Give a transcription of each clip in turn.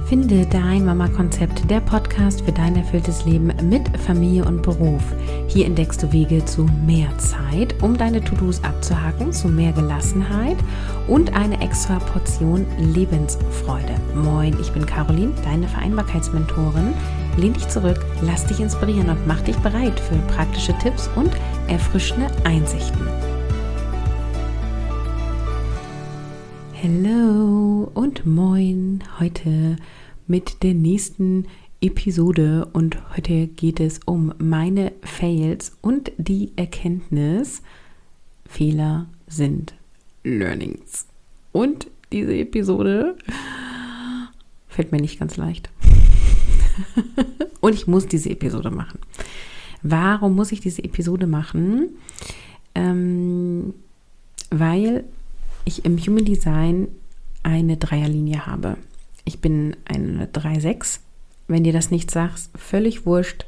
Finde dein Mama-Konzept, der Podcast für dein erfülltes Leben mit Familie und Beruf. Hier entdeckst du Wege zu mehr Zeit, um deine To-Dos abzuhaken, zu mehr Gelassenheit und eine extra Portion Lebensfreude. Moin, ich bin Caroline, deine Vereinbarkeitsmentorin. Lehn dich zurück, lass dich inspirieren und mach dich bereit für praktische Tipps und erfrischende Einsichten. Hallo und moin, heute mit der nächsten Episode und heute geht es um meine Fails und die Erkenntnis, Fehler sind Learnings. Und diese Episode fällt mir nicht ganz leicht. Und ich muss diese Episode machen. Warum muss ich diese Episode machen? Weil ich im Human Design eine Dreierlinie habe. Ich bin eine 3-6. Wenn dir das nicht sagt, völlig wurscht.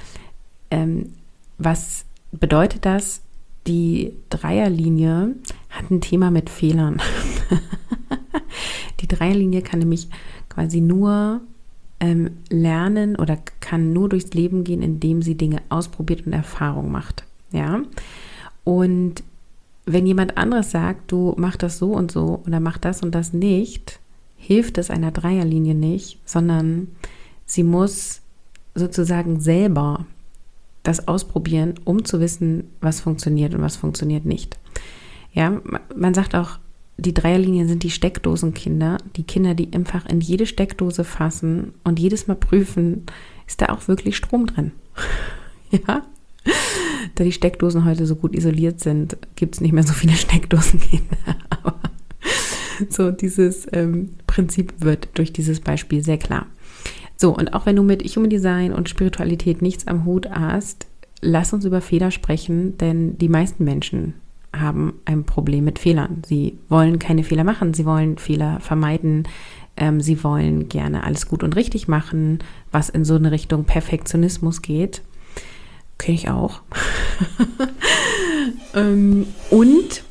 Was bedeutet das? Die Dreierlinie hat ein Thema mit Fehlern. Die Dreierlinie kann nämlich quasi nur lernen oder kann nur durchs Leben gehen, indem sie Dinge ausprobiert und Erfahrung macht. Ja? Und wenn jemand anderes sagt, du mach das so und so oder mach das und das nicht, hilft es einer Dreierlinie nicht, sondern sie muss sozusagen selber das ausprobieren, um zu wissen, was funktioniert und was funktioniert nicht. Ja, man sagt auch, die Dreierlinien sind die Steckdosenkinder, die Kinder, die einfach in jede Steckdose fassen und jedes Mal prüfen, ist da auch wirklich Strom drin? Ja. Da die Steckdosen heute so gut isoliert sind, gibt es nicht mehr so viele Steckdosenkinder. Aber so dieses Prinzip wird durch dieses Beispiel sehr klar. So, und auch wenn du mit Human Design und Spiritualität nichts am Hut hast, lass uns über Fehler sprechen, denn die meisten Menschen haben ein Problem mit Fehlern. Sie wollen keine Fehler machen, sie wollen Fehler vermeiden, sie wollen gerne alles gut und richtig machen, was in so eine Richtung Perfektionismus geht. Kenne ich auch. Und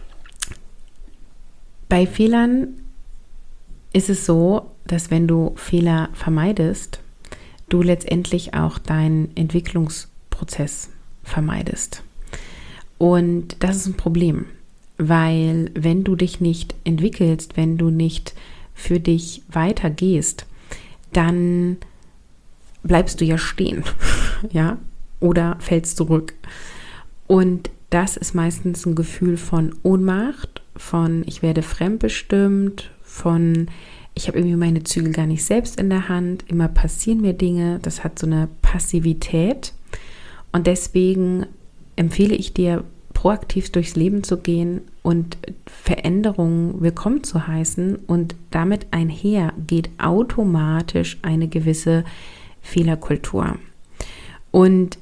bei Fehlern ist es so, dass wenn du Fehler vermeidest, du letztendlich auch deinen Entwicklungsprozess vermeidest. Und das ist ein Problem, weil wenn du dich nicht entwickelst, wenn du nicht für dich weitergehst, dann bleibst du ja stehen, ja, oder fällst zurück. Und das ist meistens ein Gefühl von Ohnmacht, von ich werde fremdbestimmt, von ich habe irgendwie meine Zügel gar nicht selbst in der Hand, immer passieren mir Dinge, das hat so eine Passivität. Und deswegen empfehle ich dir, proaktiv durchs Leben zu gehen und Veränderungen willkommen zu heißen. Und damit einher geht automatisch eine gewisse Fehlerkultur. Und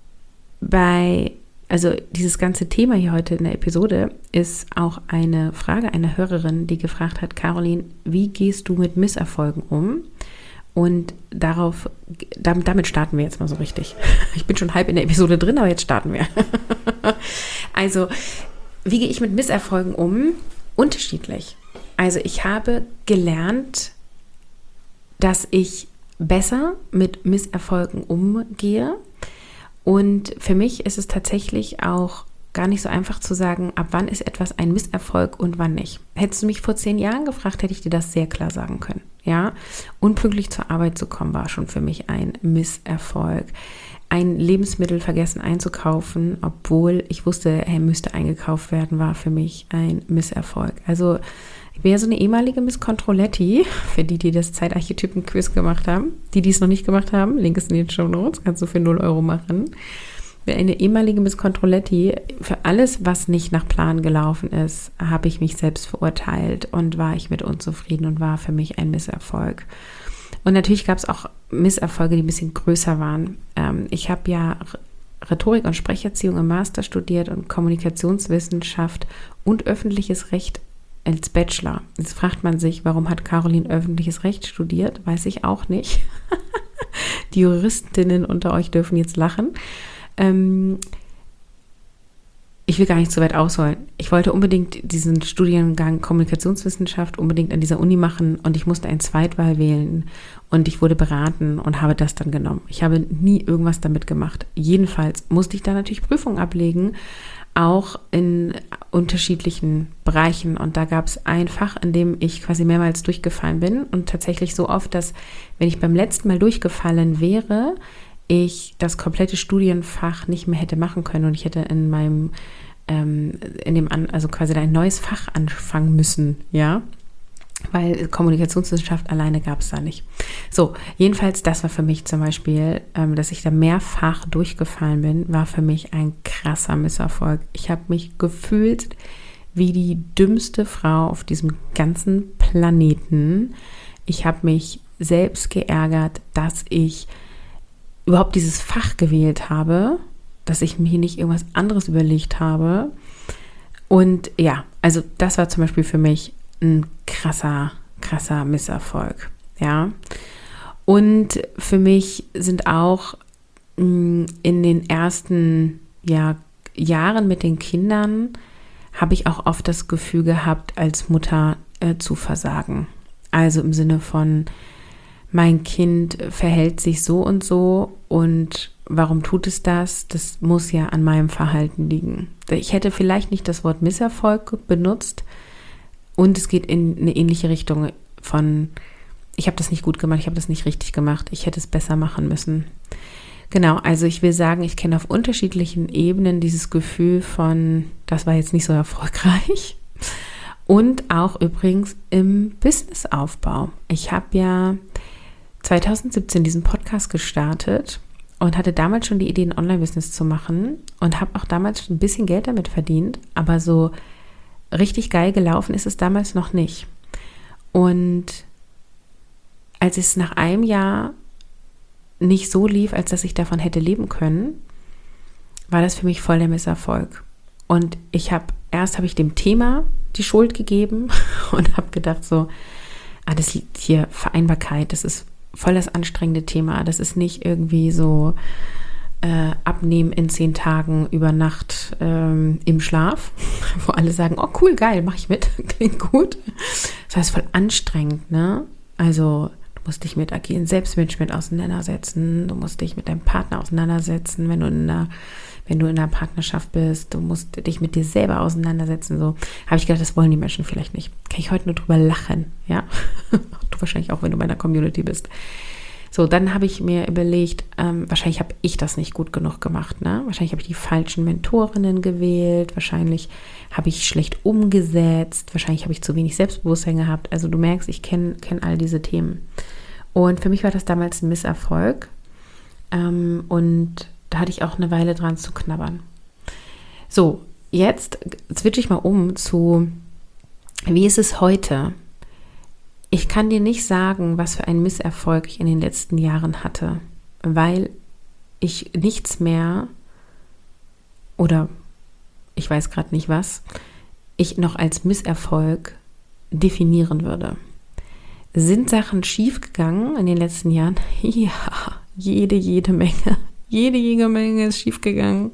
also dieses ganze Thema hier heute in der Episode ist auch eine Frage einer Hörerin, die gefragt hat, Caroline, wie gehst du mit Misserfolgen um? Und damit starten wir jetzt mal so richtig. Ich bin schon halb in der Episode drin, aber jetzt starten wir. Also, wie gehe ich mit Misserfolgen um? Unterschiedlich. Also ich habe gelernt, dass ich besser mit Misserfolgen umgehe. Und für mich ist es tatsächlich auch gar nicht so einfach zu sagen, ab wann ist etwas ein Misserfolg und wann nicht. Hättest du mich vor 10 Jahren gefragt, hätte ich dir das sehr klar sagen können. Ja, unpünktlich zur Arbeit zu kommen, war schon für mich ein Misserfolg. Ein Lebensmittel vergessen einzukaufen, obwohl ich wusste, er müsste eingekauft werden, war für mich ein Misserfolg. Also ich bin ja so eine ehemalige Miss Controletti, für die das Zeitarchetypen-Quiz gemacht haben. Die es noch nicht gemacht haben, Link ist in den Shownotes, kannst du für 0 Euro machen. Ich bin eine ehemalige Miss Controletti. Für alles, was nicht nach Plan gelaufen ist, habe ich mich selbst verurteilt und war ich mit unzufrieden und war für mich ein Misserfolg. Und natürlich gab es auch Misserfolge, die ein bisschen größer waren. Ich habe ja Rhetorik und Sprecherziehung im Master studiert und Kommunikationswissenschaft und öffentliches Recht als Bachelor. Jetzt fragt man sich, warum hat Caroline öffentliches Recht studiert? Weiß ich auch nicht. Die Juristinnen unter euch dürfen jetzt lachen. ich will gar nicht so weit ausholen. Ich wollte unbedingt diesen Studiengang Kommunikationswissenschaft unbedingt an dieser Uni machen und ich musste eine Zweitwahl wählen und ich wurde beraten und habe das dann genommen. Ich habe nie irgendwas damit gemacht. Jedenfalls musste ich da natürlich Prüfungen ablegen, auch in unterschiedlichen Bereichen. Und da gab es ein Fach, in dem ich quasi mehrmals durchgefallen bin und tatsächlich so oft, dass wenn ich beim letzten Mal durchgefallen wäre, ich das komplette Studienfach nicht mehr hätte machen können und ich hätte in meinem, also quasi da ein neues Fach anfangen müssen, ja, weil Kommunikationswissenschaft alleine gab es da nicht. So, jedenfalls, das war für mich zum Beispiel, dass ich da mehrfach durchgefallen bin, war für mich ein krasser Misserfolg. Ich habe mich gefühlt wie die dümmste Frau auf diesem ganzen Planeten. Ich habe mich selbst geärgert, dass ich überhaupt dieses Fach gewählt habe, dass ich mir nicht irgendwas anderes überlegt habe. Und ja, also das war zum Beispiel für mich ein krasser Misserfolg, ja. Und für mich sind auch in den ersten Jahren mit den Kindern habe ich auch oft das Gefühl gehabt, als Mutter zu versagen. Also im Sinne von, mein Kind verhält sich so und warum tut es das? Das muss ja an meinem Verhalten liegen. Ich hätte vielleicht nicht das Wort Misserfolg benutzt und es geht in eine ähnliche Richtung von, ich habe das nicht gut gemacht, ich habe das nicht richtig gemacht, ich hätte es besser machen müssen. Genau, also ich will sagen, ich kenne auf unterschiedlichen Ebenen dieses Gefühl von, das war jetzt nicht so erfolgreich. Und auch übrigens im Businessaufbau. Ich habe ja 2017 diesen Podcast gestartet und hatte damals schon die Idee, ein Online-Business zu machen und habe auch damals schon ein bisschen Geld damit verdient, aber so richtig geil gelaufen ist es damals noch nicht. Und als es nach einem Jahr nicht so lief, als dass ich davon hätte leben können, war das für mich voll der Misserfolg. Und erst habe ich dem Thema die Schuld gegeben und habe gedacht so, das liegt hier Vereinbarkeit, das ist voll das anstrengende Thema. Das ist nicht irgendwie so abnehmen in 10 Tagen über Nacht im Schlaf, wo alle sagen, oh cool, geil, mache ich mit, klingt gut. Das heißt voll anstrengend, ne? Also du musst dich mit agilen Selbstmanagement auseinandersetzen, du musst dich mit deinem Partner auseinandersetzen, wenn du in einer Partnerschaft bist, du musst dich mit dir selber auseinandersetzen. So habe ich gedacht, das wollen die Menschen vielleicht nicht. Kann ich heute nur drüber lachen, ja? Du wahrscheinlich auch, wenn du bei einer Community bist. So, dann habe ich mir überlegt, wahrscheinlich habe ich das nicht gut genug gemacht, ne? Wahrscheinlich habe ich die falschen Mentorinnen gewählt, wahrscheinlich habe ich schlecht umgesetzt, wahrscheinlich habe ich zu wenig Selbstbewusstsein gehabt. Also du merkst, ich kenne all diese Themen. Und für mich war das damals ein Misserfolg. Und da hatte ich auch eine Weile dran zu knabbern. So, jetzt switche ich mal um zu, wie ist es heute? Ich kann dir nicht sagen, was für einen Misserfolg ich in den letzten Jahren hatte, weil ich nichts mehr oder ich weiß gerade nicht was, ich noch als Misserfolg definieren würde. Sind Sachen schiefgegangen in den letzten Jahren? Ja, jede Menge. Jede Menge ist schiefgegangen.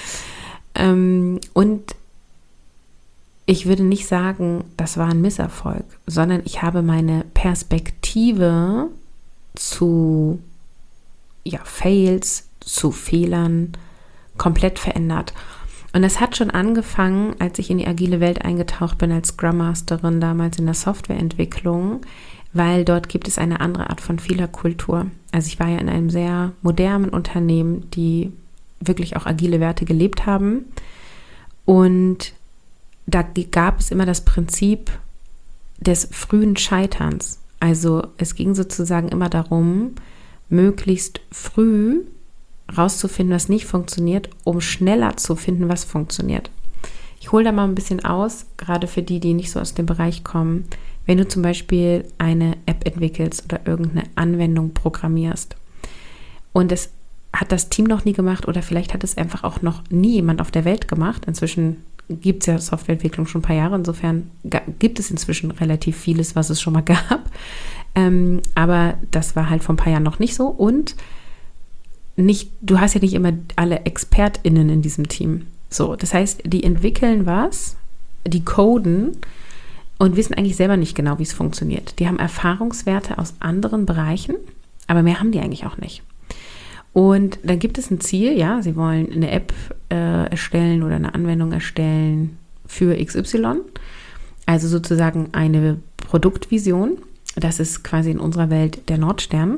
Und ich würde nicht sagen, das war ein Misserfolg, sondern ich habe meine Perspektive zu Fails, zu Fehlern komplett verändert. Und das hat schon angefangen, als ich in die agile Welt eingetaucht bin als Scrum Masterin, damals in der Softwareentwicklung, weil dort gibt es eine andere Art von Fehlerkultur. Also ich war ja in einem sehr modernen Unternehmen, die wirklich auch agile Werte gelebt haben. Und da gab es immer das Prinzip des frühen Scheiterns. Also es ging sozusagen immer darum, möglichst früh rauszufinden, was nicht funktioniert, um schneller zu finden, was funktioniert. Ich hole da mal ein bisschen aus, gerade für die nicht so aus dem Bereich kommen. Wenn du zum Beispiel eine App entwickelst oder irgendeine Anwendung programmierst und es hat das Team noch nie gemacht oder vielleicht hat es einfach auch noch nie jemand auf der Welt gemacht. Inzwischen gibt es ja Softwareentwicklung schon ein paar Jahre, insofern gibt es inzwischen relativ vieles, was es schon mal gab. Aber das war halt vor ein paar Jahren noch nicht so und du hast ja nicht immer alle ExpertInnen in diesem Team. So, das heißt, die entwickeln was, die coden und wissen eigentlich selber nicht genau, wie es funktioniert. Die haben Erfahrungswerte aus anderen Bereichen, aber mehr haben die eigentlich auch nicht. Und dann gibt es ein Ziel, ja, sie wollen eine App erstellen oder eine Anwendung erstellen für XY, also sozusagen eine Produktvision. Das ist quasi in unserer Welt der Nordstern.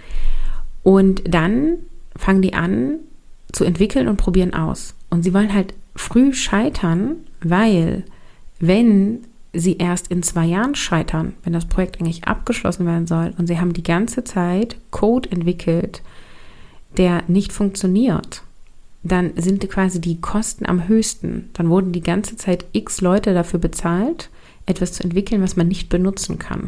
Und dann fangen die an zu entwickeln und probieren aus. Und sie wollen halt früh scheitern, weil wenn sie erst in 2 Jahren scheitern, wenn das Projekt eigentlich abgeschlossen werden soll und sie haben die ganze Zeit Code entwickelt, der nicht funktioniert, dann sind quasi die Kosten am höchsten. Dann wurden die ganze Zeit x Leute dafür bezahlt, etwas zu entwickeln, was man nicht benutzen kann.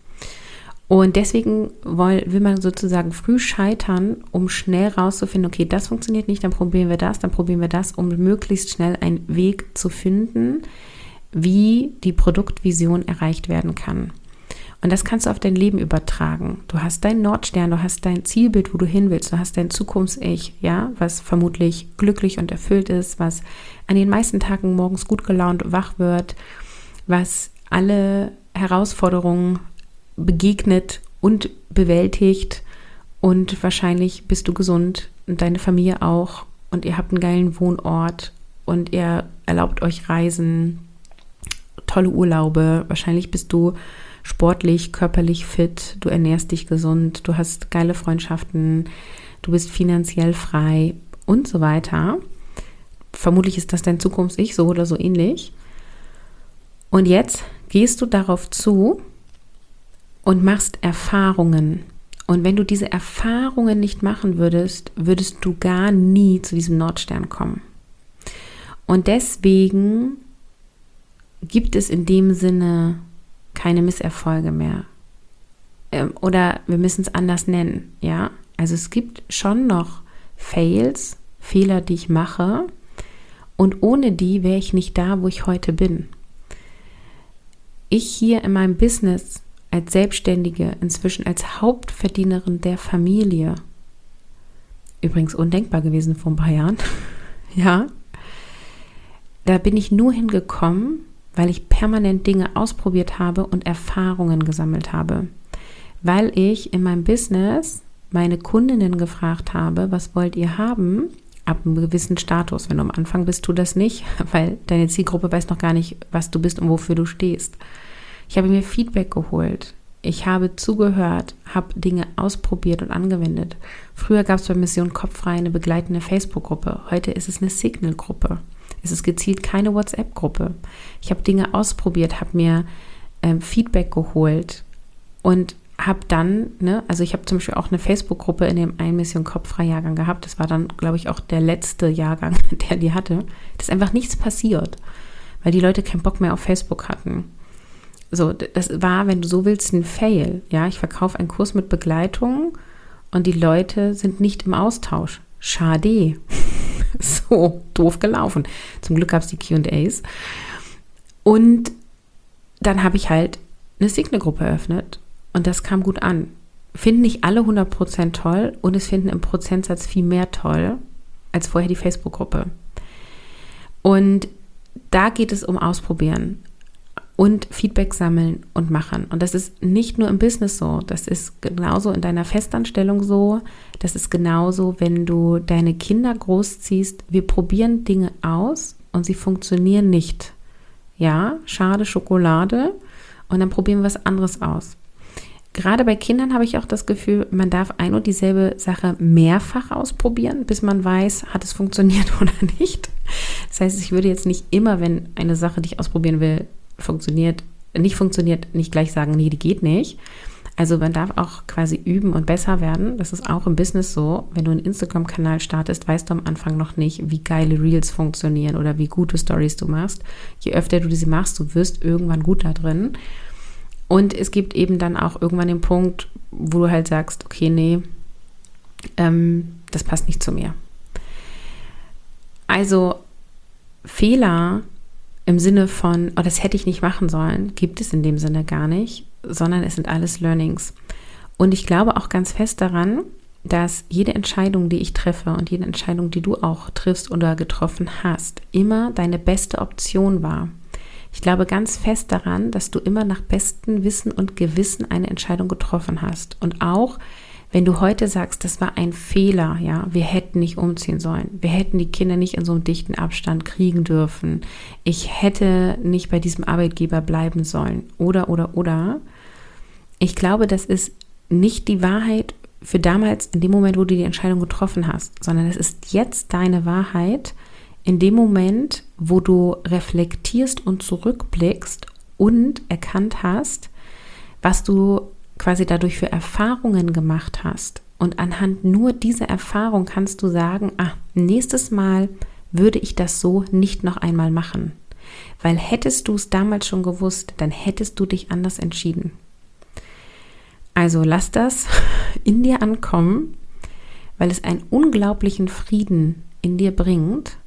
Und deswegen will man sozusagen früh scheitern, um schnell rauszufinden, okay, das funktioniert nicht, dann probieren wir das, um möglichst schnell einen Weg zu finden, wie die Produktvision erreicht werden kann. Und das kannst du auf dein Leben übertragen. Du hast deinen Nordstern, du hast dein Zielbild, wo du hin willst, du hast dein Zukunfts-Ich, ja, was vermutlich glücklich und erfüllt ist, was an den meisten Tagen morgens gut gelaunt wach wird, was alle Herausforderungen begegnet und bewältigt, und wahrscheinlich bist du gesund und deine Familie auch und ihr habt einen geilen Wohnort und ihr erlaubt euch Reisen, tolle Urlaube, wahrscheinlich bist du sportlich, körperlich fit, du ernährst dich gesund, du hast geile Freundschaften, du bist finanziell frei und so weiter. Vermutlich ist das dein Zukunfts-Ich, so oder so ähnlich. Und jetzt gehst du darauf zu und machst Erfahrungen. Und wenn du diese Erfahrungen nicht machen würdest, würdest du gar nie zu diesem Nordstern kommen. Und deswegen gibt es in dem Sinne keine Misserfolge mehr. Oder wir müssen es anders nennen, ja. Also es gibt schon noch Fails, Fehler, die ich mache, und ohne die wäre ich nicht da, wo ich heute bin. Ich hier in meinem Business als Selbstständige, inzwischen als Hauptverdienerin der Familie, übrigens undenkbar gewesen vor ein paar Jahren, ja, da bin ich nur hingekommen, weil ich permanent Dinge ausprobiert habe und Erfahrungen gesammelt habe. Weil ich in meinem Business meine Kundinnen gefragt habe, was wollt ihr haben? Ab einem gewissen Status. Wenn du am Anfang bist, tu das nicht, weil deine Zielgruppe weiß noch gar nicht, was du bist und wofür du stehst. Ich habe mir Feedback geholt. Ich habe zugehört, habe Dinge ausprobiert und angewendet. Früher gab es bei Mission Kopffrei eine begleitende Facebook-Gruppe. Heute ist es eine Signal-Gruppe. Es ist gezielt keine WhatsApp-Gruppe. Ich habe Dinge ausprobiert, habe mir Feedback geholt und habe dann, also ich habe zum Beispiel auch eine Facebook-Gruppe in dem einen Mission Kopffrei-Jahrgang gehabt. Das war dann, glaube ich, auch der letzte Jahrgang, der die hatte. Da ist einfach nichts passiert, weil die Leute keinen Bock mehr auf Facebook hatten. So, das war, wenn du so willst, ein Fail. Ja, ich verkaufe einen Kurs mit Begleitung und die Leute sind nicht im Austausch. Schade. So, doof gelaufen. Zum Glück gab es die Q&As. Und dann habe ich halt eine Signal-Gruppe eröffnet und das kam gut an. Finden nicht alle 100% toll und es finden im Prozentsatz viel mehr toll als vorher die Facebook-Gruppe. Und da geht es um Ausprobieren und Feedback sammeln und machen. Und das ist nicht nur im Business so, das ist genauso in deiner Festanstellung so, das ist genauso, wenn du deine Kinder großziehst. Wir probieren Dinge aus und sie funktionieren nicht. Ja, schade Schokolade, und dann probieren wir was anderes aus. Gerade bei Kindern habe ich auch das Gefühl, man darf ein und dieselbe Sache mehrfach ausprobieren, bis man weiß, hat es funktioniert oder nicht. Das heißt, ich würde jetzt nicht immer, wenn eine Sache, die ich ausprobieren will, nicht gleich sagen, nee, die geht nicht. Also man darf auch quasi üben und besser werden. Das ist auch im Business so. Wenn du einen Instagram-Kanal startest, weißt du am Anfang noch nicht, wie geile Reels funktionieren oder wie gute Stories du machst. Je öfter du diese machst, du wirst irgendwann gut da drin. Und es gibt eben dann auch irgendwann den Punkt, wo du halt sagst, okay, nee, das passt nicht zu mir. Also Fehler im Sinne von, oh, das hätte ich nicht machen sollen, gibt es in dem Sinne gar nicht, sondern es sind alles Learnings. Und ich glaube auch ganz fest daran, dass jede Entscheidung, die ich treffe und jede Entscheidung, die du auch triffst oder getroffen hast, immer deine beste Option war. Ich glaube ganz fest daran, dass du immer nach bestem Wissen und Gewissen eine Entscheidung getroffen hast. Und auch, wenn du heute sagst, das war ein Fehler, ja, wir hätten nicht umziehen sollen, wir hätten die Kinder nicht in so einem dichten Abstand kriegen dürfen, ich hätte nicht bei diesem Arbeitgeber bleiben sollen, oder. Ich glaube, das ist nicht die Wahrheit für damals, in dem Moment, wo du die Entscheidung getroffen hast, sondern es ist jetzt deine Wahrheit in dem Moment, wo du reflektierst und zurückblickst und erkannt hast, was du quasi dadurch für Erfahrungen gemacht hast. Und anhand nur dieser Erfahrung kannst du sagen, nächstes Mal würde ich das so nicht noch einmal machen. Weil hättest du es damals schon gewusst, dann hättest du dich anders entschieden. Also lass das in dir ankommen, weil es einen unglaublichen Frieden in dir bringt.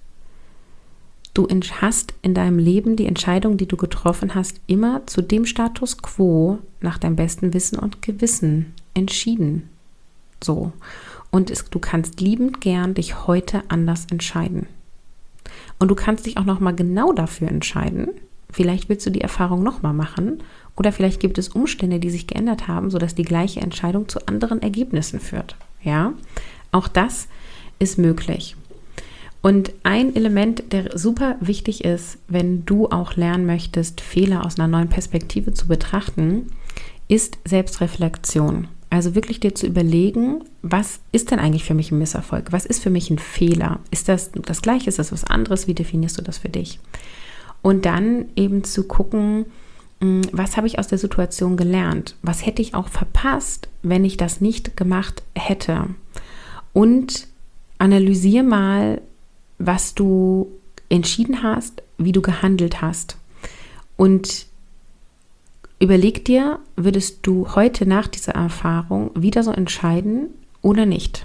Du hast in deinem Leben die Entscheidung, die du getroffen hast, immer zu dem Status quo nach deinem besten Wissen und Gewissen entschieden. So. Und du kannst liebend gern dich heute anders entscheiden. Und du kannst dich auch nochmal genau dafür entscheiden. Vielleicht willst du die Erfahrung nochmal machen oder vielleicht gibt es Umstände, die sich geändert haben, sodass die gleiche Entscheidung zu anderen Ergebnissen führt. Ja, auch das ist möglich. Und ein Element, der super wichtig ist, wenn du auch lernen möchtest, Fehler aus einer neuen Perspektive zu betrachten, ist Selbstreflexion. Also wirklich dir zu überlegen, was ist denn eigentlich für mich ein Misserfolg? Was ist für mich ein Fehler? Ist das Gleiche? Ist das was anderes? Wie definierst du das für dich? Und dann eben zu gucken, was habe ich aus der Situation gelernt? Was hätte ich auch verpasst, wenn ich das nicht gemacht hätte? Und analysiere mal, was du entschieden hast, wie du gehandelt hast. Und überleg dir, würdest du heute nach dieser Erfahrung wieder so entscheiden oder nicht?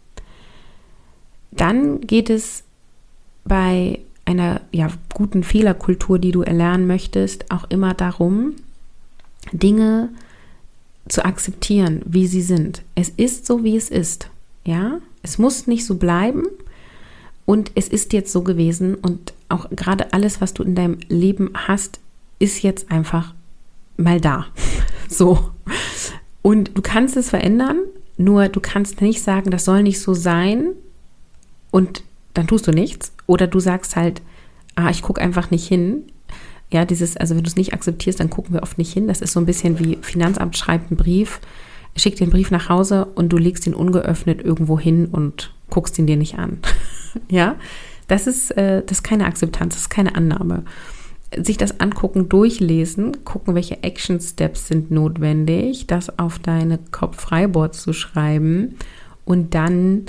Dann geht es bei einer guten Fehlerkultur, die du erlernen möchtest, auch immer darum, Dinge zu akzeptieren, wie sie sind. Es ist so, wie es ist. Ja, es muss nicht so bleiben und es ist jetzt so gewesen und auch gerade alles, was du in deinem Leben hast, ist jetzt einfach mal da. So. Und du kannst es verändern, nur du kannst nicht sagen, das soll nicht so sein und dann tust du nichts. Oder du sagst halt, ich gucke einfach nicht hin. Ja, also wenn du es nicht akzeptierst, dann gucken wir oft nicht hin. Das ist so ein bisschen wie Finanzamt schreibt einen Brief, schickt den Brief nach Hause und du legst ihn ungeöffnet irgendwo hin und guckst ihn dir nicht an. Ja, das ist keine Akzeptanz, das ist keine Annahme. Sich das angucken, durchlesen, gucken, welche Action Steps sind notwendig, das auf deine Kopf-Freiboard zu schreiben und dann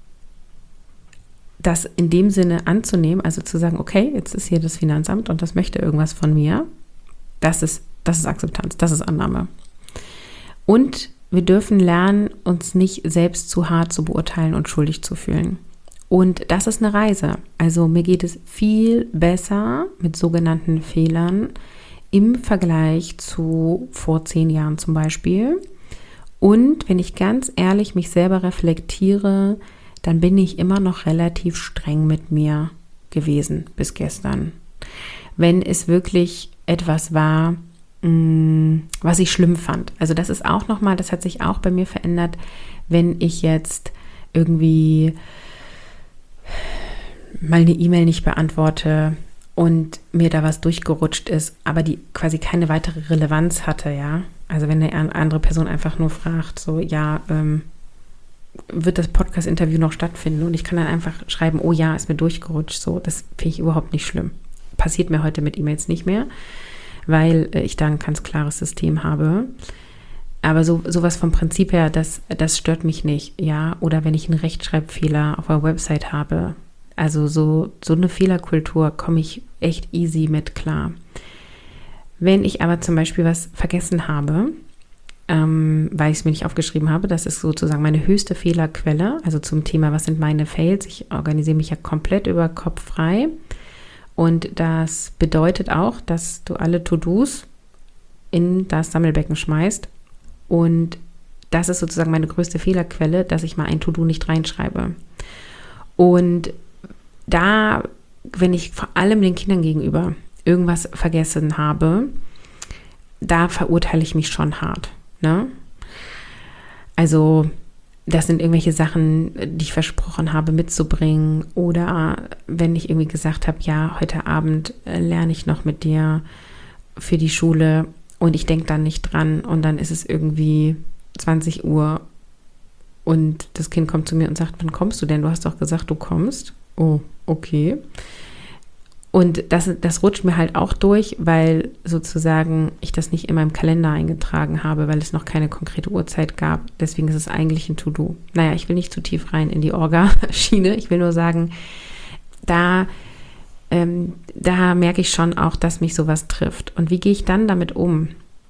das in dem Sinne anzunehmen, also zu sagen, okay, jetzt ist hier das Finanzamt und das möchte irgendwas von mir, das ist Akzeptanz, das ist Annahme. Und wir dürfen lernen, uns nicht selbst zu hart zu beurteilen und schuldig zu fühlen. Und das ist eine Reise. Also mir geht es viel besser mit sogenannten Fehlern im Vergleich zu vor 10 Jahren zum Beispiel. Und wenn ich ganz ehrlich mich selber reflektiere, dann bin ich immer noch relativ streng mit mir gewesen bis gestern. Wenn es wirklich etwas war, was ich schlimm fand. Also das ist auch nochmal, das hat sich auch bei mir verändert, wenn ich jetzt irgendwie mal eine E-Mail nicht beantworte und mir da was durchgerutscht ist, aber die quasi keine weitere Relevanz hatte, ja. Also wenn eine andere Person einfach nur fragt, so, wird das Podcast-Interview noch stattfinden? Und ich kann dann einfach schreiben, oh ja, ist mir durchgerutscht. So, das finde ich überhaupt nicht schlimm. Passiert mir heute mit E-Mails nicht mehr, weil ich da ein ganz klares System habe. Aber sowas vom Prinzip her, das stört mich nicht, ja. Oder wenn ich einen Rechtschreibfehler auf einer Website habe, also so eine Fehlerkultur komme ich echt easy mit klar. Wenn ich aber zum Beispiel was vergessen habe, weil ich es mir nicht aufgeschrieben habe, das ist sozusagen meine höchste Fehlerquelle, also zum Thema, was sind meine Fails? Ich organisiere mich ja komplett über Kopf frei und das bedeutet auch, dass du alle To-Dos in das Sammelbecken schmeißt und das ist sozusagen meine größte Fehlerquelle, dass ich mal ein To-Do nicht reinschreibe. Und da, wenn ich vor allem den Kindern gegenüber irgendwas vergessen habe, da verurteile ich mich schon hart. Ne? Also das sind irgendwelche Sachen, die ich versprochen habe mitzubringen, oder wenn ich irgendwie gesagt habe, ja, heute Abend lerne ich noch mit dir für die Schule und ich denke dann nicht dran und dann ist es irgendwie 20 Uhr und das Kind kommt zu mir und sagt, wann kommst du denn? Du hast doch gesagt, du kommst. Oh, okay. Und das rutscht mir halt auch durch, weil sozusagen ich das nicht in meinem Kalender eingetragen habe, weil es noch keine konkrete Uhrzeit gab. Deswegen ist es eigentlich ein To-Do. Naja, ich will nicht zu tief rein in die Orga-Schiene. Ich will nur sagen, da merke ich schon auch, dass mich sowas trifft. Und wie gehe ich dann damit um?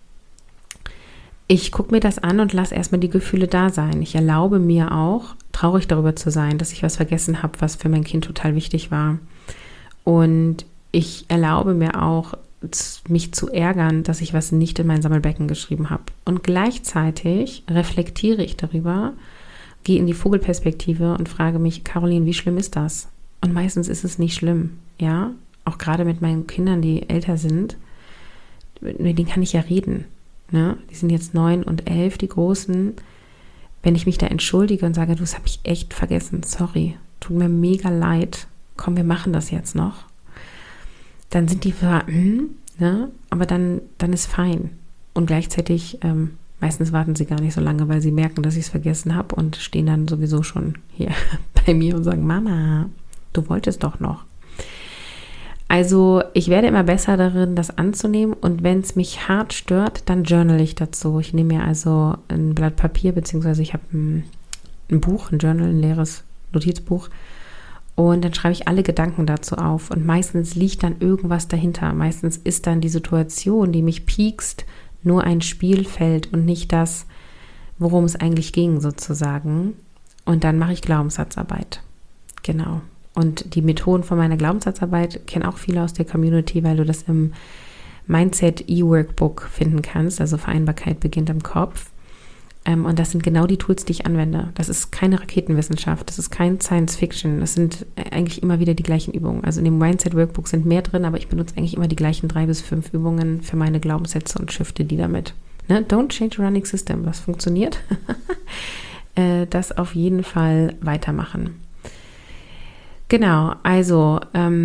Ich gucke mir das an und lasse erstmal die Gefühle da sein. Ich erlaube mir auch, traurig darüber zu sein, dass ich was vergessen habe, was für mein Kind total wichtig war. Und ich erlaube mir auch, mich zu ärgern, dass ich was nicht in mein Sammelbecken geschrieben habe. Und gleichzeitig reflektiere ich darüber, gehe in die Vogelperspektive und frage mich, Caroline, wie schlimm ist das? Und meistens ist es nicht schlimm, ja. Auch gerade mit meinen Kindern, die älter sind, mit denen kann ich ja reden. Ne? Die sind jetzt 9 und 11, die Großen. Wenn ich mich da entschuldige und sage, du, das habe ich echt vergessen, sorry, tut mir mega leid, komm, wir machen das jetzt noch, dann sind die ne? Aber dann ist fein. Und gleichzeitig, meistens warten sie gar nicht so lange, weil sie merken, dass ich es vergessen habe und stehen dann sowieso schon hier bei mir und sagen, Mama, du wolltest doch noch. Also ich werde immer besser darin, das anzunehmen, und wenn es mich hart stört, dann journal ich dazu. Ich nehme mir also ein Blatt Papier, beziehungsweise ich habe ein Buch, ein Journal, ein leeres Notizbuch, und dann schreibe ich alle Gedanken dazu auf, und meistens liegt dann irgendwas dahinter. Meistens ist dann die Situation, die mich piekst, nur ein Spielfeld und nicht das, worum es eigentlich ging sozusagen. Und dann mache ich Glaubenssatzarbeit. Genau. Und die Methoden von meiner Glaubenssatzarbeit kennen auch viele aus der Community, weil du das im Mindset E-Workbook finden kannst. Also Vereinbarkeit beginnt im Kopf. Und das sind genau die Tools, die ich anwende. Das ist keine Raketenwissenschaft, das ist kein Science Fiction. Das sind eigentlich immer wieder die gleichen Übungen. Also in dem Mindset Workbook sind mehr drin, aber ich benutze eigentlich immer die gleichen 3 bis 5 Übungen für meine Glaubenssätze und shifte die damit. Ne? Don't change the running system. Was funktioniert? Das auf jeden Fall weitermachen. Genau, also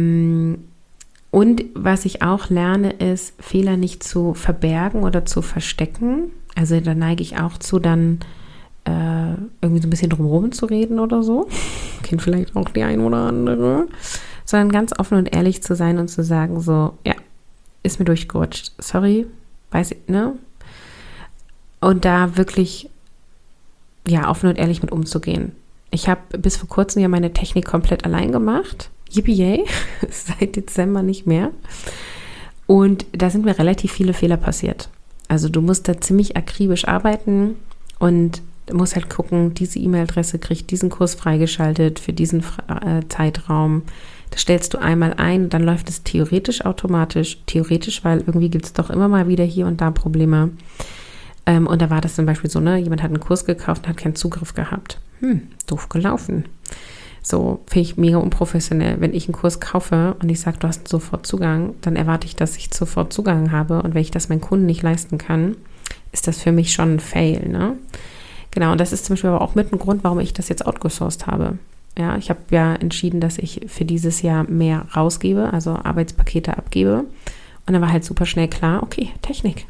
und was ich auch lerne, ist, Fehler nicht zu verbergen oder zu verstecken. Also da neige ich auch zu, dann irgendwie so ein bisschen drumherum zu reden oder so. Kennt vielleicht auch die ein oder andere. Sondern ganz offen und ehrlich zu sein und zu sagen so, ja, ist mir durchgerutscht. Sorry, weiß ich, ne? Und da wirklich, ja, offen und ehrlich mit umzugehen. Ich habe bis vor kurzem ja meine Technik komplett allein gemacht. Yippie, seit Dezember nicht mehr. Und da sind mir relativ viele Fehler passiert. Also du musst da ziemlich akribisch arbeiten und du musst halt gucken, diese E-Mail-Adresse kriegt diesen Kurs freigeschaltet für diesen Zeitraum. Das stellst du einmal ein, dann läuft es theoretisch automatisch. Theoretisch, weil irgendwie gibt es doch immer mal wieder hier und da Probleme. Und da war das zum Beispiel so, ne, jemand hat einen Kurs gekauft und hat keinen Zugriff gehabt. Doof gelaufen. So, finde ich mega unprofessionell. Wenn ich einen Kurs kaufe und ich sage, du hast sofort Zugang, dann erwarte ich, dass ich sofort Zugang habe. Und wenn ich das meinen Kunden nicht leisten kann, ist das für mich schon ein Fail, ne? Genau, und das ist zum Beispiel aber auch mit ein Grund, warum ich das jetzt outgesourced habe. Ja, ich habe ja entschieden, dass ich für dieses Jahr mehr rausgebe, also Arbeitspakete abgebe. Und dann war halt super schnell klar, okay, Technik.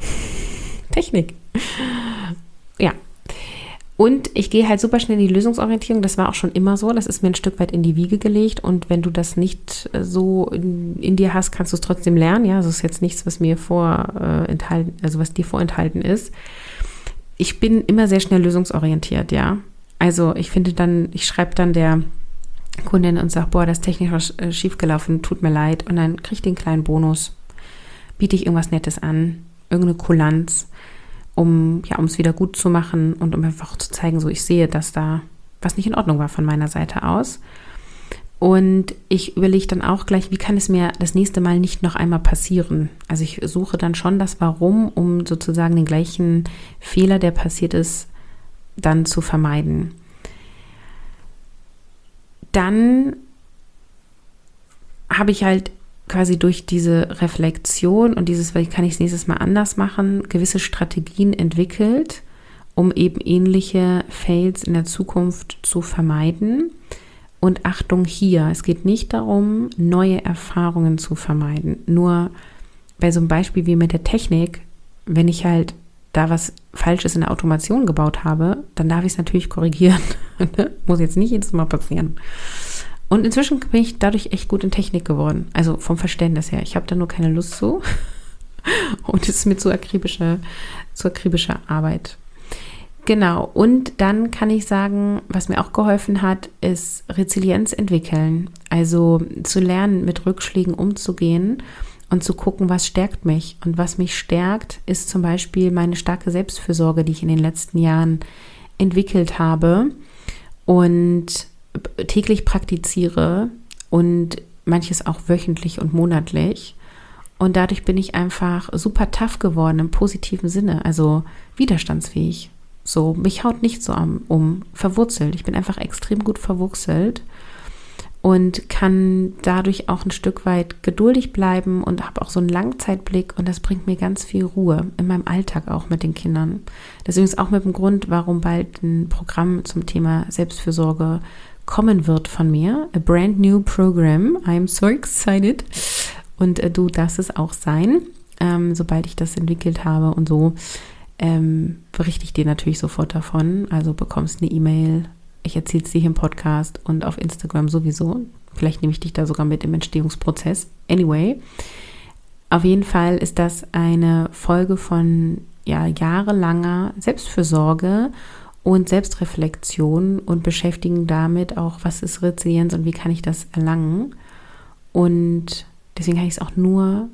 Ja. Und ich gehe halt super schnell in die Lösungsorientierung. Das war auch schon immer so. Das ist mir ein Stück weit in die Wiege gelegt. Und wenn du das nicht so in dir hast, kannst du es trotzdem lernen. Ja, also ist jetzt nichts, was mir was dir vorenthalten ist. Ich bin immer sehr schnell lösungsorientiert, ja. Also ich schreibe dann der Kundin und sage, boah, das ist technisch schiefgelaufen, tut mir leid. Und dann kriege ich den kleinen Bonus, biete ich irgendwas Nettes an, irgendeine Kulanz, um es wieder gut zu machen und um einfach zu zeigen, so ich sehe, dass da was nicht in Ordnung war von meiner Seite aus. Und ich überlege dann auch gleich, wie kann es mir das nächste Mal nicht noch einmal passieren? Also ich suche dann schon das Warum, um sozusagen den gleichen Fehler, der passiert ist, dann zu vermeiden. Dann habe ich halt quasi durch diese Reflexion und dieses, wie kann ich es nächstes Mal anders machen, gewisse Strategien entwickelt, um eben ähnliche Fails in der Zukunft zu vermeiden. Und Achtung hier, es geht nicht darum, neue Erfahrungen zu vermeiden. Nur bei so einem Beispiel wie mit der Technik, wenn ich halt da was Falsches in der Automation gebaut habe, dann darf ich es natürlich korrigieren. Muss jetzt nicht jedes Mal passieren. Und inzwischen bin ich dadurch echt gut in Technik geworden. Also vom Verständnis her. Ich habe da nur keine Lust zu. Und es ist mir zu akribische Arbeit. Genau. Und dann kann ich sagen, was mir auch geholfen hat, ist Resilienz entwickeln. Also zu lernen, mit Rückschlägen umzugehen und zu gucken, was stärkt mich. Und was mich stärkt, ist zum Beispiel meine starke Selbstfürsorge, die ich in den letzten Jahren entwickelt habe und täglich praktiziere und manches auch wöchentlich und monatlich. Und dadurch bin ich einfach super tough geworden im positiven Sinne, also widerstandsfähig. So, mich haut nicht so verwurzelt. Ich bin einfach extrem gut verwurzelt und kann dadurch auch ein Stück weit geduldig bleiben und habe auch so einen Langzeitblick und das bringt mir ganz viel Ruhe in meinem Alltag auch mit den Kindern. Deswegen ist auch mit dem Grund, warum bald ein Programm zum Thema Selbstfürsorge kommen wird von mir. A brand new program. I'm so excited. Und du darfst es auch sein, sobald ich das entwickelt habe und so. Berichte ich dir natürlich sofort davon. Also bekommst eine E-Mail. Ich erzähle es dir hier im Podcast und auf Instagram sowieso. Vielleicht nehme ich dich da sogar mit im Entstehungsprozess. Anyway, auf jeden Fall ist das eine Folge von jahrelanger Selbstfürsorge und Selbstreflexion und beschäftigen damit auch, was ist Resilienz und wie kann ich das erlangen. Und deswegen kann ich es auch nur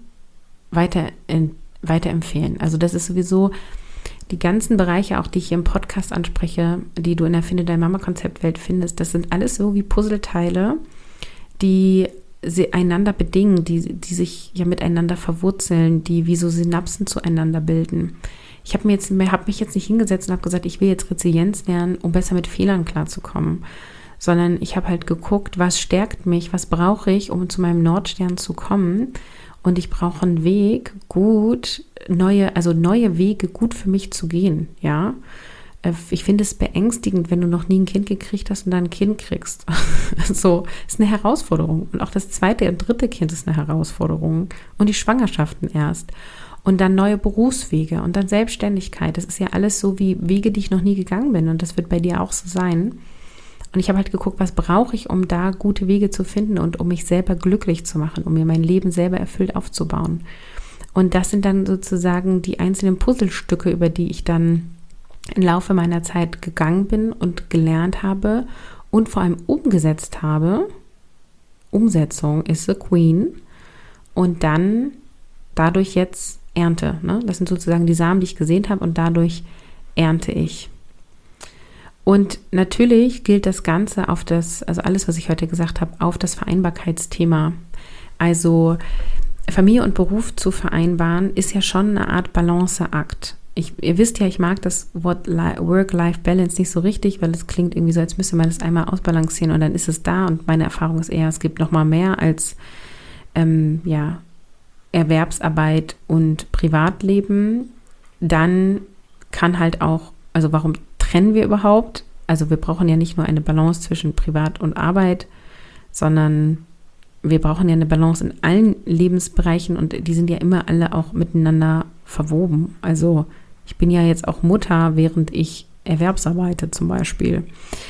weiterempfehlen. Also das ist sowieso die ganzen Bereiche, auch die ich hier im Podcast anspreche, die du in der Finde Dein Mama-Konzeptwelt findest, das sind alles so wie Puzzleteile, die einander bedingen, die sich ja miteinander verwurzeln, die wie so Synapsen zueinander bilden. Ich habe mich jetzt nicht hingesetzt und habe gesagt, ich will jetzt Resilienz lernen, um besser mit Fehlern klarzukommen, sondern ich habe halt geguckt, was stärkt mich, was brauche ich, um zu meinem Nordstern zu kommen. Und ich brauche einen Weg, neue Wege gut für mich zu gehen, ja. Ich finde es beängstigend, wenn du noch nie ein Kind gekriegt hast und dann ein Kind kriegst. So, ist eine Herausforderung. Und auch das zweite und dritte Kind ist eine Herausforderung. Und die Schwangerschaften erst. Und dann neue Berufswege und dann Selbstständigkeit. Das ist ja alles so wie Wege, die ich noch nie gegangen bin. Und das wird bei dir auch so sein. Und ich habe halt geguckt, was brauche ich, um da gute Wege zu finden und um mich selber glücklich zu machen, um mir mein Leben selber erfüllt aufzubauen. Und das sind dann sozusagen die einzelnen Puzzlestücke, über die ich dann im Laufe meiner Zeit gegangen bin und gelernt habe und vor allem umgesetzt habe. Umsetzung ist the Queen. Und dann dadurch jetzt ernte. Ne? Das sind sozusagen die Samen, die ich gesehen habe und dadurch ernte ich. Und natürlich gilt das Ganze also alles, was ich heute gesagt habe, auf das Vereinbarkeitsthema. Also Familie und Beruf zu vereinbaren, ist ja schon eine Art Balanceakt. Ihr wisst ja, ich mag das Wort Work-Life-Balance nicht so richtig, weil es klingt irgendwie so, als müsste man das einmal ausbalancieren und dann ist es da. Und meine Erfahrung ist eher, es gibt noch mal mehr als Erwerbsarbeit und Privatleben. Dann kann halt auch, also warum trennen wir überhaupt? Also wir brauchen ja nicht nur eine Balance zwischen Privat und Arbeit, sondern wir brauchen ja eine Balance in allen Lebensbereichen und die sind ja immer alle auch miteinander verwoben. Also ich bin ja jetzt auch Mutter, während ich erwerbsarbeite zum Beispiel.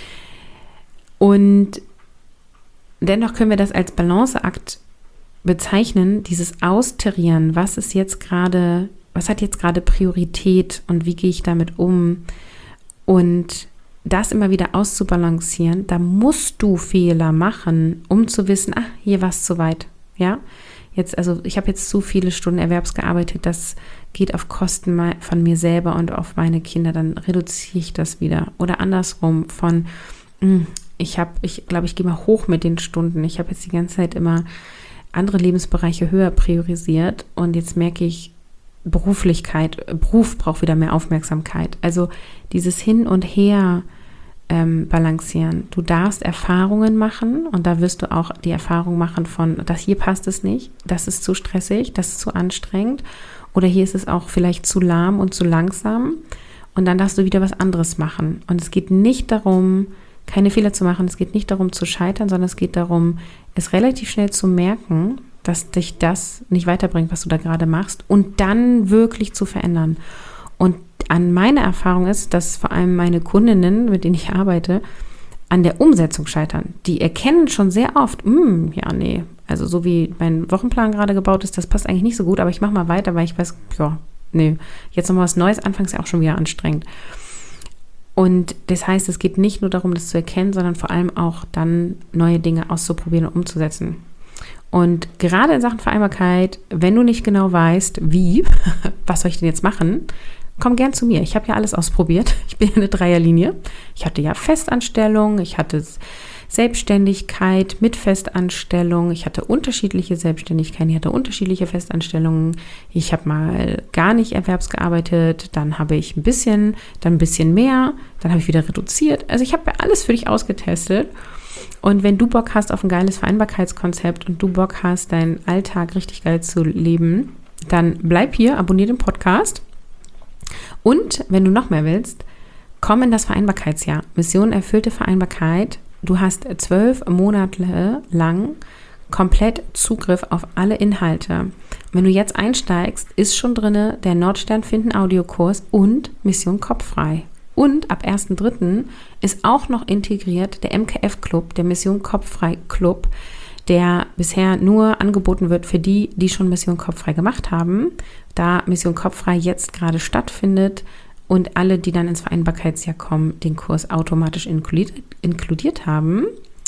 Und dennoch können wir das als Balanceakt bezeichnen, dieses Austarieren, was hat jetzt gerade Priorität und wie gehe ich damit um? Und das immer wieder auszubalancieren, da musst du Fehler machen, um zu wissen, hier war es zu weit, ja. Ich habe jetzt zu viele Stunden erwerbs gearbeitet, das geht auf Kosten von mir selber und auf meine Kinder, dann reduziere ich das wieder. Oder andersrum ich glaube, ich gehe mal hoch mit den Stunden. Ich habe jetzt die ganze Zeit immer andere Lebensbereiche höher priorisiert und jetzt merke ich, Beruf braucht wieder mehr Aufmerksamkeit. Also dieses Hin und Her balancieren. Du darfst Erfahrungen machen und da wirst du auch die Erfahrung machen von, das hier passt es nicht, das ist zu stressig, das ist zu anstrengend oder hier ist es auch vielleicht zu lahm und zu langsam und dann darfst du wieder was anderes machen. Und es geht nicht darum, keine Fehler zu machen, es geht nicht darum zu scheitern, sondern es geht darum, es relativ schnell zu merken, dass dich das nicht weiterbringt, was du da gerade machst und dann wirklich zu verändern. Und an meine Erfahrung ist, dass vor allem meine Kundinnen, mit denen ich arbeite, an der Umsetzung scheitern. Die erkennen schon sehr oft, ja, nee, also so wie mein Wochenplan gerade gebaut ist, das passt eigentlich nicht so gut, aber ich mache mal weiter, weil ich weiß, ja, nee, jetzt nochmal was Neues anfangen ist ja auch schon wieder anstrengend. Und das heißt, es geht nicht nur darum, das zu erkennen, sondern vor allem auch dann neue Dinge auszuprobieren und umzusetzen. Und gerade in Sachen Vereinbarkeit, wenn du nicht genau weißt, wie, was soll ich denn jetzt machen, komm gern zu mir. Ich habe ja alles ausprobiert. Ich bin ja eine Dreierlinie. Ich hatte ja Festanstellung, ich hatte Selbstständigkeit mit Festanstellung, ich hatte unterschiedliche Selbstständigkeiten, ich hatte unterschiedliche Festanstellungen. Ich habe mal gar nicht erwerbsgearbeitet, dann habe ich ein bisschen, dann ein bisschen mehr, dann habe ich wieder reduziert. Also ich habe ja alles für dich ausgetestet. Und wenn du Bock hast auf ein geiles Vereinbarkeitskonzept und du Bock hast, deinen Alltag richtig geil zu leben, dann bleib hier, abonniere den Podcast. Und wenn du noch mehr willst, komm in das Vereinbarkeitsjahr. Mission erfüllte Vereinbarkeit. Du hast 12 Monate lang komplett Zugriff auf alle Inhalte. Wenn du jetzt einsteigst, ist schon drin der Nordstern finden Audiokurs und Mission Kopffrei. Und ab 1.3. ist auch noch integriert der MKF-Club, der Mission Kopffrei Club, der bisher nur angeboten wird für die, die schon Mission Kopffrei gemacht haben, da Mission Kopffrei jetzt gerade stattfindet und alle, die dann ins Vereinbarkeitsjahr kommen, den Kurs automatisch inkludiert haben,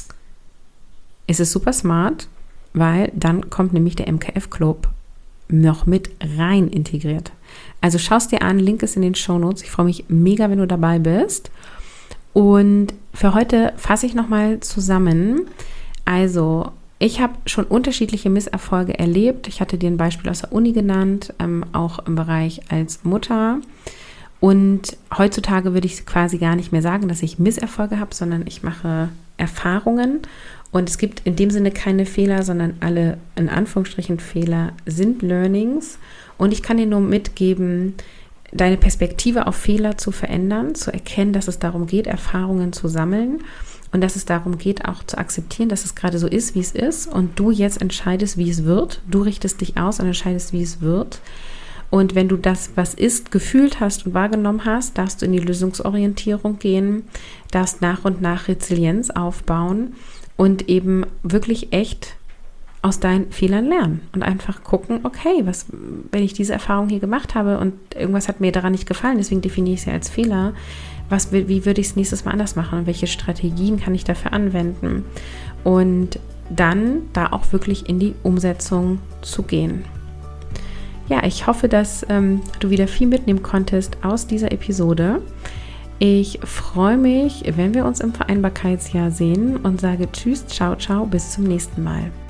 ist es super smart, weil dann kommt nämlich der MKF-Club noch mit rein integriert. Also schau es dir an, Link ist in den Shownotes. Ich freue mich mega, wenn du dabei bist. Und für heute fasse ich nochmal zusammen. Also ich habe schon unterschiedliche Misserfolge erlebt. Ich hatte dir ein Beispiel aus der Uni genannt, auch im Bereich als Mutter. Und heutzutage würde ich quasi gar nicht mehr sagen, dass ich Misserfolge habe, sondern ich mache Erfahrungen. Und es gibt in dem Sinne keine Fehler, sondern alle in Anführungsstrichen Fehler sind Learnings. Und ich kann dir nur mitgeben, deine Perspektive auf Fehler zu verändern, zu erkennen, dass es darum geht, Erfahrungen zu sammeln. Und dass es darum geht, auch zu akzeptieren, dass es gerade so ist, wie es ist. Und du jetzt entscheidest, wie es wird. Du richtest dich aus und entscheidest, wie es wird. Und wenn du das, was ist, gefühlt hast und wahrgenommen hast, darfst du in die Lösungsorientierung gehen, darfst nach und nach Resilienz aufbauen und eben wirklich echt aus deinen Fehlern lernen und einfach gucken, okay, wenn ich diese Erfahrung hier gemacht habe und irgendwas hat mir daran nicht gefallen, deswegen definiere ich es ja als Fehler, wie würde ich es nächstes Mal anders machen und welche Strategien kann ich dafür anwenden und dann da auch wirklich in die Umsetzung zu gehen. Ja, ich hoffe, dass du wieder viel mitnehmen konntest aus dieser Episode. Ich freue mich, wenn wir uns im Vereinbarkeitsjahr sehen und sage Tschüss, ciao, ciao, bis zum nächsten Mal.